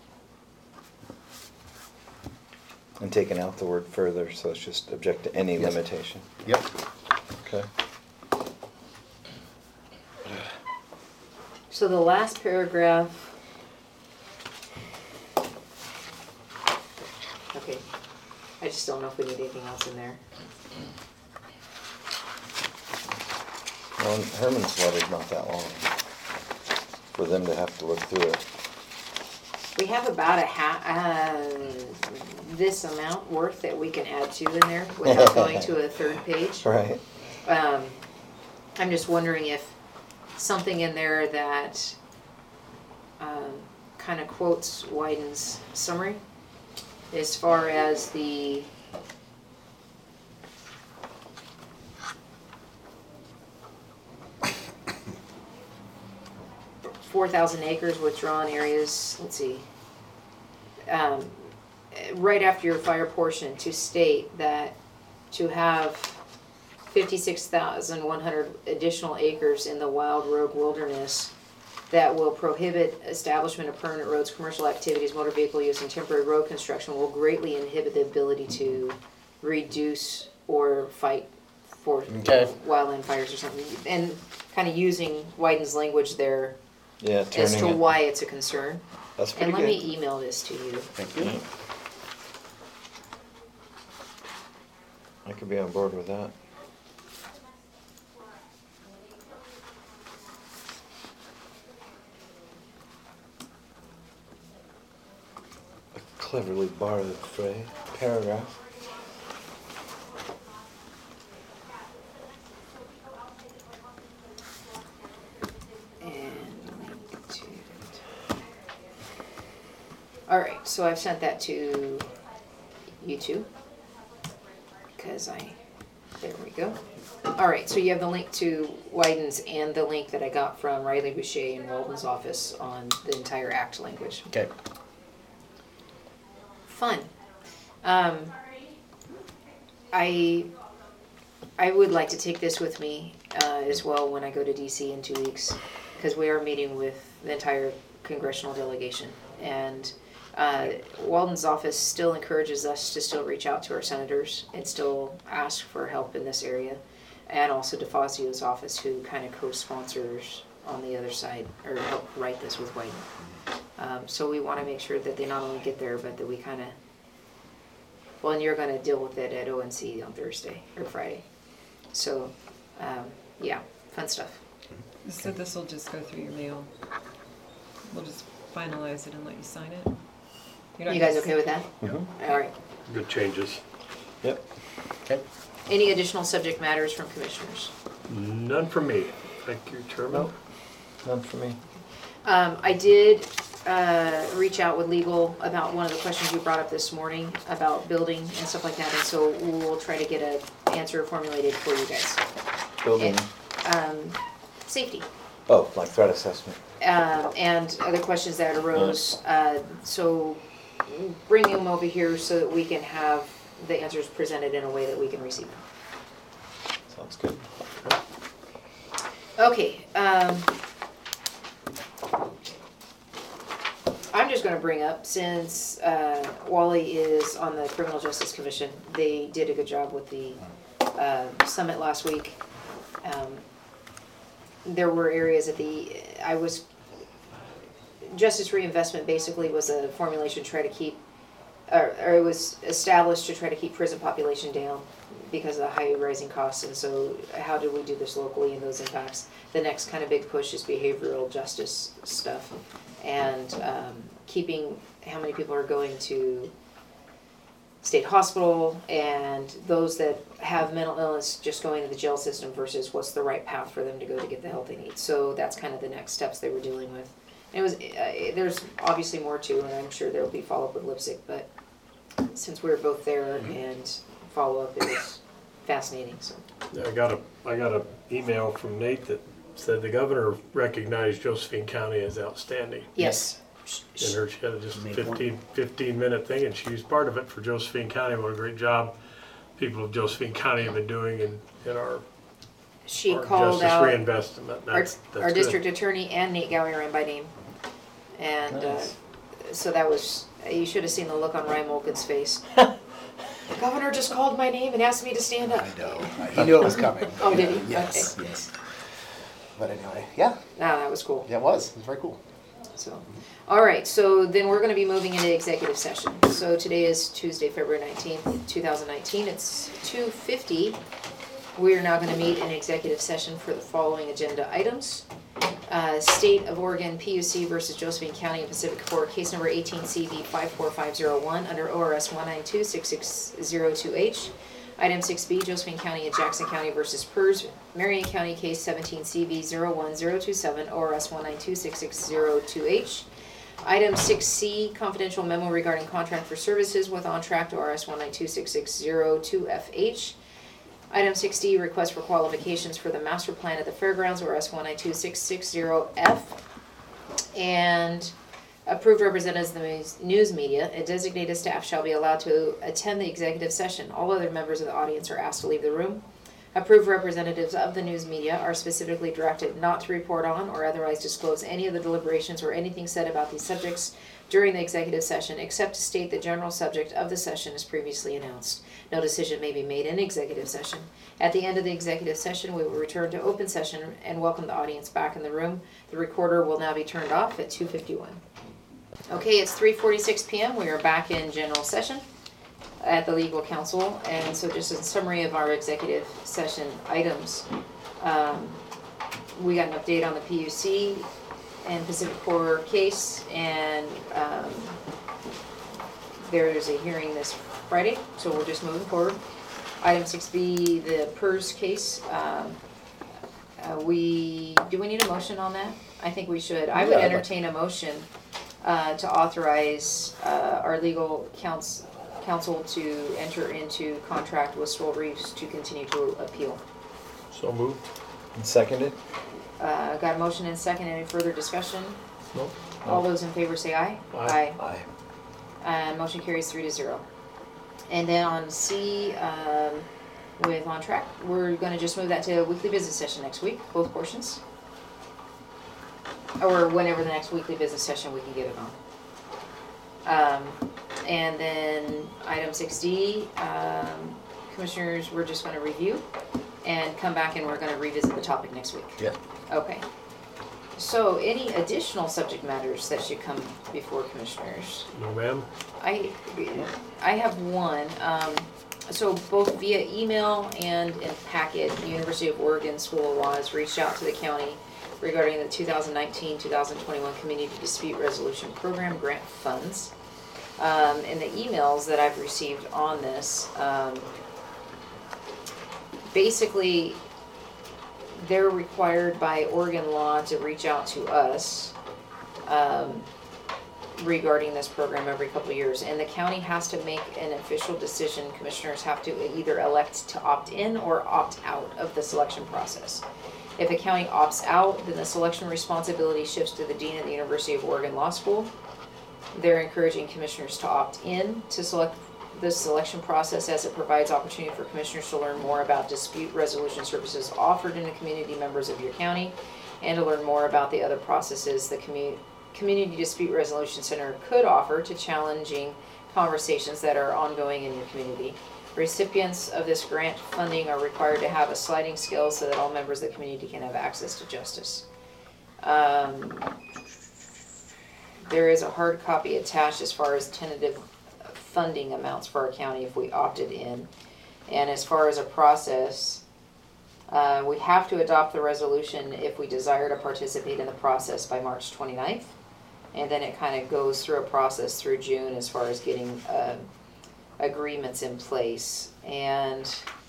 And taking out the word further, so it's just object to any Yes. limitation. Yep. Okay. So the last paragraph. Okay. I just don't know if we need anything else in there. Well, Herman's letter's not that long for them to have to look through it. We have about a half, uh, this amount worth that we can add to in there without going to a third page. Right. Um, I'm just wondering if something in there that um, kind of quotes Wyden's summary as far as the four thousand acres withdrawn areas, let's see, um, right after your fire portion, to state that to have fifty-six thousand one hundred additional acres in the wild rogue wilderness that will prohibit establishment of permanent roads, commercial activities, motor vehicle use, and temporary road construction will greatly inhibit the ability to reduce or fight for Okay. wildland fires or something. And kind of using Wyden's language there Yeah, as to turning it. why it's a concern. That's pretty And let good. me email this to you. Thank you. I could be on board with that. A cleverly borrowed phrase, paragraph. And link to it. All right, so I've sent that to you two. Because I, there we go. All right, so you have the link to Wyden's and the link that I got from Riley Boucher in Walden's office on the entire act language. Okay. Fun. Um, I I would like to take this with me uh, as well when I go to D C in two weeks, because we are meeting with the entire congressional delegation, and uh, Walden's office still encourages us to still reach out to our senators and still ask for help in this area, and also DeFazio's office, who kind of co-sponsors on the other side or help write this with Wyden. Um, so we want to make sure that they not only get there, but that we kind of, well, and you're going to deal with it at O N C on Thursday or Friday. So, um, yeah, fun stuff. So this will just go through your mail. We'll just finalize it and let you sign it. You're not You guys gonna- okay with that? Mhm. All right. Good changes. Yep. Okay. Any additional subject matters from commissioners? None from me. Thank you, Chairman. Nope. None for me. Um, I did uh, reach out with legal about one of the questions you brought up this morning about building and stuff like that, and so we'll try to get an answer formulated for you guys. Building. Um, safety. Oh, like threat assessment. um, and other questions that arose. Uh, so bring them over here so that we can have the answers presented in a way that we can receive them. Sounds good. Okay. Um, I'm just going to bring up, since uh, Wally is on the Criminal Justice Commission, they did a good job with the uh, summit last week. Um, there were areas at the, I was, justice reinvestment basically was a formulation to try to keep, or, or it was established to try to keep prison population down because of the high rising costs. And so how do we do this locally and those impacts? The next kind of big push is behavioral justice stuff, and um, keeping how many people are going to state hospital, and those that have mental illness just going to the jail system versus what's the right path for them to go to get the help they need. So that's kind of the next steps they were dealing with. And it was uh, there's obviously more too, and I'm sure there will be follow up with Lipstick, but since we were both there and follow up, it was fascinating. So I got a, I got an email from Nate that said the governor recognized Josephine County as outstanding. yes. And her, she had a just Made one. fifteen, fifteen minute thing, and she was part of it for Josephine County. What a great job people of Josephine County have been doing in, in our, She our called justice out reinvestment. our, That's, that's our good. district attorney and Nate Gowie ran by name. And Nice. uh, so that was, you should have seen the look on Ryan Mulken's face. The governor just called my name and asked me to stand up. I know. He knew it was coming. Oh, did he? Yes, yes. But anyway, yeah, Ah, that was cool. yeah, it was. It was very cool. So, all right, so then we're gonna be moving into executive session. So today is Tuesday, February nineteenth, two thousand nineteen. It's two fifty. We are now gonna meet in executive session for the following agenda items. Uh, State of Oregon P U C versus Josephine County and Pacific Court, case number eighteen C V five four five zero one under O R S one nine two six six zero two H. Item six B, Josephine County and Jackson County versus P E R S, Marion County Case seventeen C V zero one zero two seven, O R S one nine two six six zero two H. Item six C, confidential memo regarding contract for services with On Track to O R S one nine two six six zero two F H. Item six D, request for qualifications for the master plan at the fairgrounds, O R S one nine two six six zero F. And approved representatives of the news- news media and designated staff shall be allowed to attend the executive session. All other members of the audience are asked to leave the room. Approved representatives of the news media are specifically directed not to report on or otherwise disclose any of the deliberations or anything said about these subjects during the executive session, except to state the general subject of the session as previously announced. No decision may be made in executive session. At the end of the executive session, we will return to open session and welcome the audience back in the room. The recorder will now be turned off at two fifty-one. Okay, it's three forty-six p m We are back in general session at the legal counsel. And so just a summary of our executive session items. Um, we got an update on the P U C and Pacific Core case, and um, there is a hearing this Friday, so we're just moving forward. Item six B, the P E R S case. Um, uh, we, do we need a motion on that? I think we should. I would Yeah, I'd like- entertain a motion uh, to authorize uh, our legal counsel, counsel to enter into contract with Stoll Reeves to continue to appeal. So moved. And seconded? Uh, got a motion and second. Any further discussion? Nope. All those in favor say aye. Aye. Aye. And motion carries three to zero. And then on C, um, with On Track, we're gonna just move that to a weekly business session next week, both portions. Or whenever the next weekly business session we can get it on. Um, and then item six D, um, commissioners, we're just gonna review and come back and we're gonna revisit the topic next week. Yeah. Okay. So any additional subject matters that should come before commissioners? No, ma'am. I, I have one. Um, so both via email and in packet, the University of Oregon School of Law has reached out to the county regarding the two thousand nineteen two thousand twenty-one Community Dispute Resolution Program grant funds. Um, and the emails that I've received on this, um, basically, they're required by Oregon law to reach out to us um, regarding this program every couple of years. And the county has to make an official decision. Commissioners have to either elect to opt in or opt out of the selection process. If a county opts out, then the selection responsibility shifts to the Dean of the University of Oregon Law School. They're encouraging commissioners to opt in to select the selection process, as it provides opportunity for commissioners to learn more about dispute resolution services offered in the community members of your county, and to learn more about the other processes the commu- Community Dispute Resolution Center could offer to challenging conversations that are ongoing in your community. Recipients of this grant funding are required to have a sliding scale so that all members of the community can have access to justice. Um, there is a hard copy attached as far as tentative funding amounts for our county if we opted in. And as far as a process, uh, we have to adopt the resolution if we desire to participate in the process by March twenty-ninth. And then it kind of goes through a process through June as far as getting uh, agreements in place. And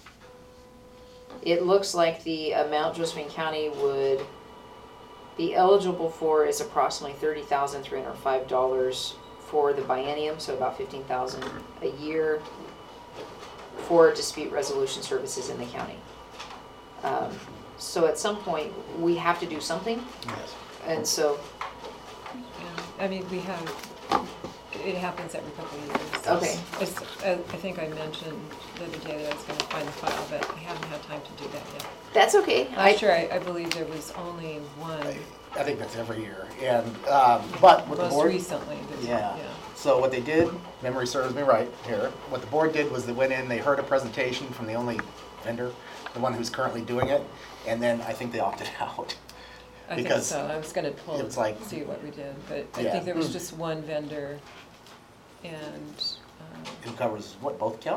it looks like the amount Josephine County would be eligible for is approximately thirty thousand three hundred five dollars for the biennium, so about fifteen thousand dollars a year for dispute resolution services in the county. Um, so at some point, we have to do something, Yes. and so, Yeah, I mean, we have, it happens every couple of years. okay. It's, I I think I mentioned the other day that I was gonna find the file, but I haven't had time to do that yet. That's okay. I Last year, I, I believe there was only one, I, I think that's every year. And, um, but what the most board. recently, that's, Yeah. yeah. So what they did, memory serves me right here, what the board did was they went in, they heard a presentation from the only vendor, the one who's currently doing it, and then I think they opted out. I think Because so, I was gonna pull, it's like- see what we did, but I Yeah. think there was Mm. just one vendor, and, um, It covers, what, both counties?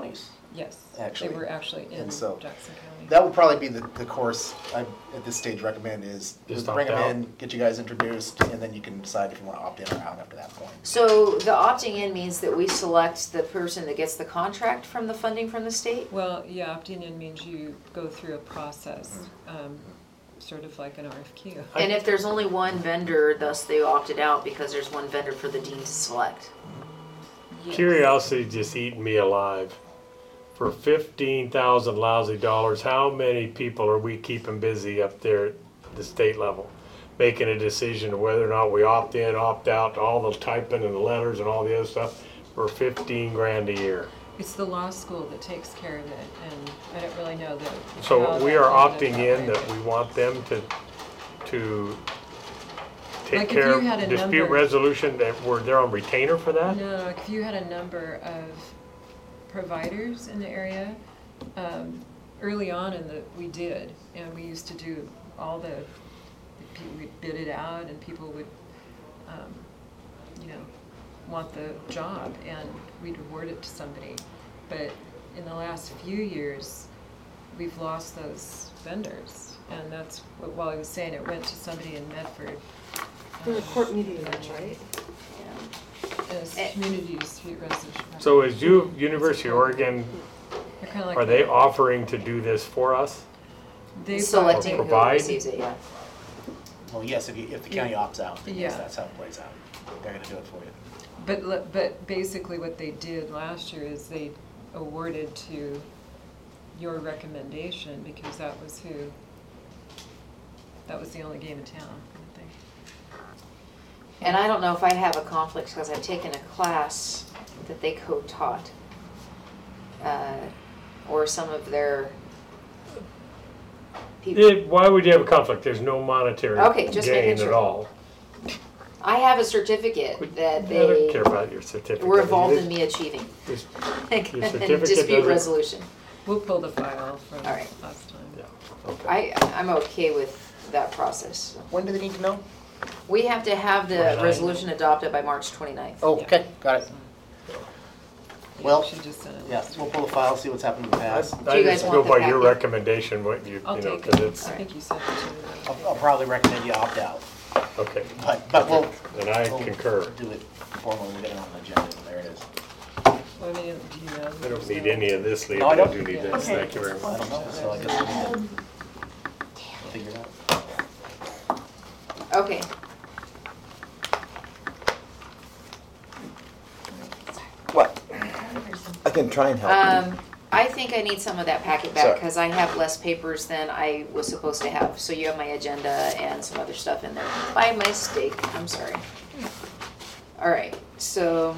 Yes, Actually. they were actually in And so, Jackson County. That would probably be the, the course I, at this stage, recommend is, is Just bring opt them out. in, get you guys introduced, and then you can decide if you want to opt in or out after that point. So the opting in means that we select the person that gets the contract from the funding from the state? Well, yeah, opting in means you go through a process, um, sort of like an R F Q. And if there's only one vendor, thus they opted out because there's one vendor for the dean to select. Yes. Curiosity just eating me alive. For fifteen thousand lousy dollars, how many people are we keeping busy up there at the state level? Making a decision of whether or not we opt in, opt out, all the typing and the letters and all the other stuff for fifteen grand a year. It's the law school that takes care of it, and I don't really know that. So how we that are ended opting up in that that way. we want them to, to take Like if care you of had a dispute number- resolution, that we're, they're on retainer for that? No, if you had a number of providers in the area, um, early on in the, we did, and we used to do all the, pe- we'd bid it out and people would, um, you know, want the job and we'd award it to somebody. But in the last few years, we've lost those vendors. And that's what Wally was saying, it went to somebody in Medford. For the court meeting, right? As Eh. community dispute resolution. So is you, University of Oregon, They're kinda like are they the- offering to do this for us? they Selecting who provide- receives it, yeah. Well, yes, if you, if the county opts out, then yes, Yeah. that's how it plays out. They're gonna do it for you. But, le- but basically what they did last year is they awarded to your recommendation because that was who, that was the only game in town, I think. And I don't know if I have a conflict because I've taken a class that they co-taught. Uh, or some of their people. It, why would you have a conflict? There's no monetary Okay, just making gain sure. at all. I have a certificate that I don't they care about your certificate. were involved It in is- me achieving. it's- Your certificate Dispute doesn't- resolution. We'll pull the file from All right. last time. Yeah, okay. I, I'm okay with that process. When do they need to know? We have to have the twenty-ninth. resolution adopted by March twenty-ninth. Oh, okay, got it. Yeah, Well, we should just send it. Yeah, we'll pull the file, see what's happened in the past. Do I you guys just go want the by your packet? recommendation, what you, you I'll know, take because it. it's, I think you sent it to me. I'll, I'll probably recommend you opt out, okay. but, but we'll. And I we'll concur. Do it formally, we'll get it on the agenda, and there it is. Well, I mean, do you know? I don't need any of this, Lee, No, I but I don't. do need Yeah. this, Okay. thank you very I much. don't know, so I guess we need to figure it out. Okay. What? I can try and help you. Um, I think I need some of that packet back Sorry. because I have less papers than I was supposed to have. So you have my agenda and some other stuff in there by mistake. I'm sorry. All right, so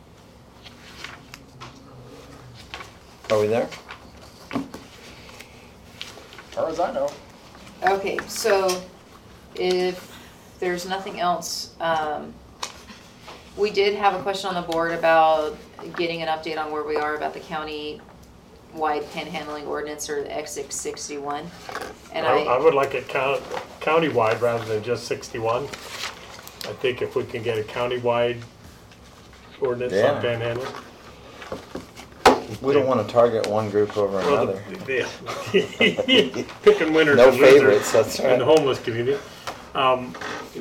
Are we there? As far as I know. okay, so if there's nothing else, um, we did have a question on the board about getting an update on where we are about the county-wide panhandling ordinance or the X six sixty-one. And I, I I, would like it count, countywide rather than just sixty-one. I think if we can get a countywide ordinance on Yeah. panhandle. We don't want to target one group over Well, another. the- the- Picking winners No and losers favorites, that's in the right. homeless community. Um,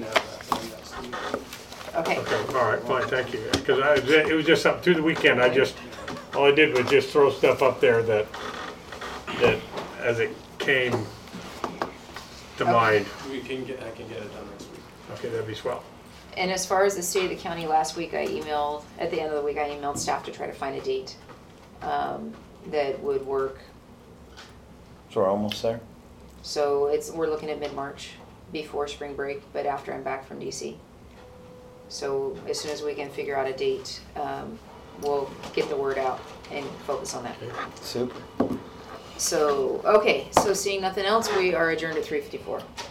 okay, okay, all right, fine, thank you. Because I, it was just something, through the weekend, I just, all I did was just throw stuff up there that, that as it came to Okay. mind. We can get, I can get it done next week. Okay, that'd be swell. and as far as the state of the county, last week I emailed, at the end of the week, I emailed staff to try to find a date um, that would work. So we're almost there. So it's, we're looking at mid-March, before spring break, but after I'm back from D C. So as soon as we can figure out a date, um, we'll get the word out and focus on that. Super. So, okay, so seeing nothing else, we are adjourned at three fifty-four.